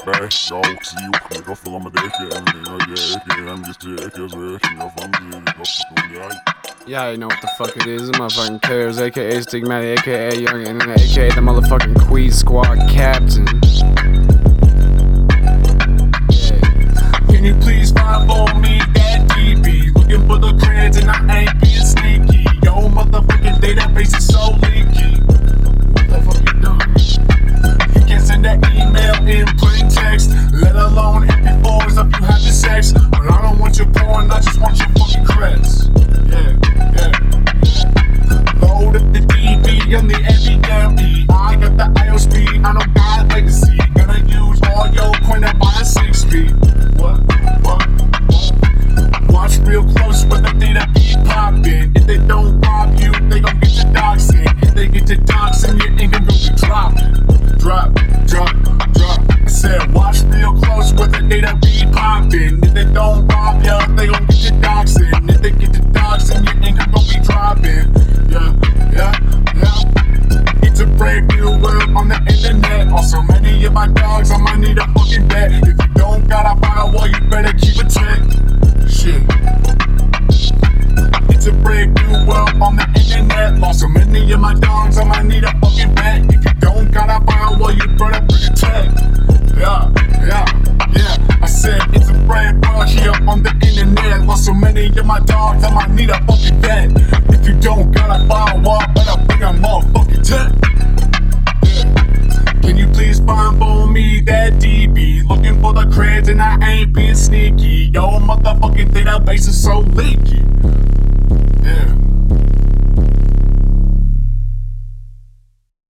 fag, jag sio, jag får med det, I'm just Yeah, I know what the fuck it is. The motherfucking Killers, aka Stigmatic, aka Young Internet, aka the motherfucking Queen Squad Captain. Can you please find for me that DB? Looking for the creds and I ain't being sneaky. Yo, motherfucking database is so leaky. What the fuck you doing? You can't send that email in plain text, let alone MP4s if you have the sex. But I don't want your porn, I just want your fucking creds. Load up the DB on the NVMe. I got the IOSP, I don't got legacy. Gonna use all your coin and buy a 6-speed. What? Watch real close when the data be poppin'. If they don't rob you, they gon' get your doxing. If they get your doxing, your income gon' be dropping. Drop. I said watch real close when the data be poppin'. If they don't rob ya, they gon' get your doxing. If they get your doxing, your income gon' be dropping. Yeah. It's a brand new world on the internet. Also many of my dogs, I might need a fucking bet. If you don't got a firewall, you better keep it checked. Shit. It's a brand new world on the internet. Lost so many of my dogs, I might need a fucking bet. If you don't got a firewall, you better bring a check. Yeah. I said it's a brand world here on the internet. Lost so many of my dogs, I might need a fucking bet. If you don't got a firewall, better bring a motherfucking check. Can you please find for me that DB? Looking for the creds and I ain't being sneaky. Yo, motherfucking database is so leaky. Yeah.